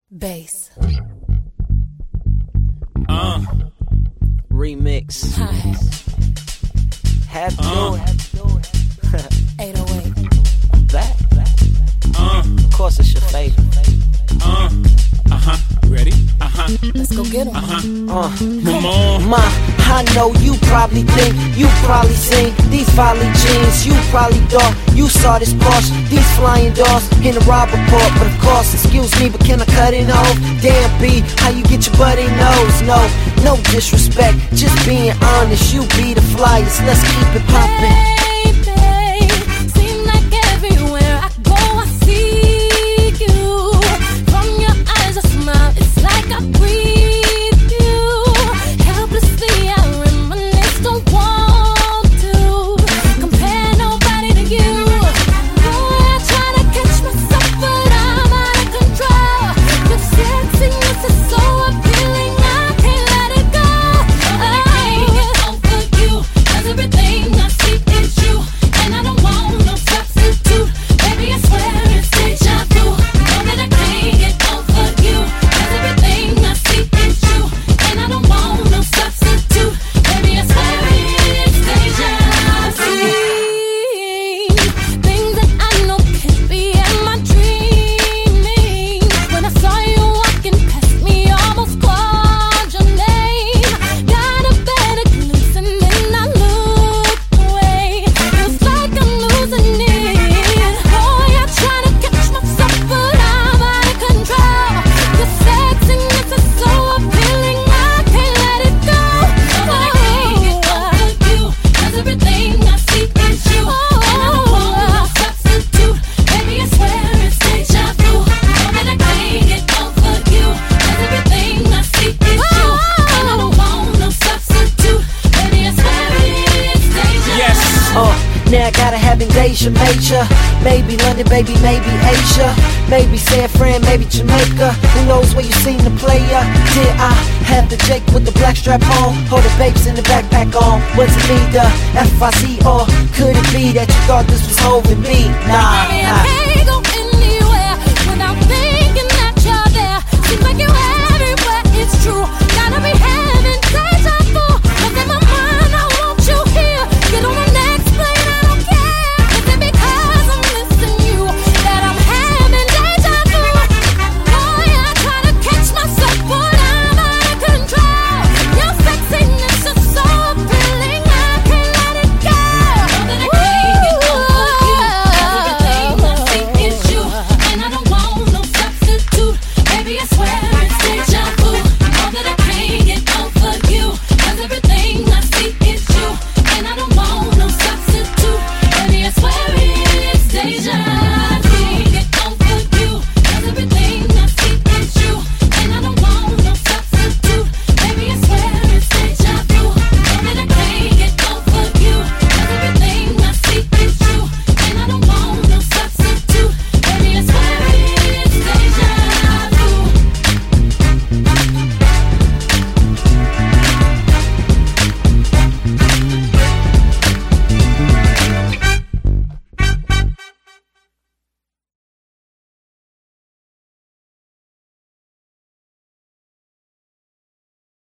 Bass. Remix. Hi-hat. Have to do it. 808. I'm back. Of course it's your favorite. Ready? Let's go get 'em. Ma, I know you probably think, you probably seen these volley jeans. You probably thought you saw this Porsche, these flying doors in the robber port. But of course, excuse me, but can I cut it off? Damn B, how you get your buddy nose? No disrespect, just being honest. You be the flyest, let's keep it poppin'. Now I gotta have Indonesia, major. Maybe London, baby, maybe Asia. Maybe San Fran, maybe Jamaica. Who knows where you seen the player? Did I have the Jake with the black strap on? Or the babes in the backpack on? Was it me, the FIC, or could it be that you thought this was Hov and me? Nah. Can't go anywhere without thinking that you're there. Seems like you're everywhere, it's true. Gotta be having deja vu. Look in my mind, I want you here. Get on the next plane, I don't care. Is it because I'm missing you that I'm having deja vu? Boy, I try to catch myself, but I'm out of control. Your sexiness is so appealing, I can't let it go. Know that I can't get over you. Everything I see is you, and I don't want no substitute. Baby, I swear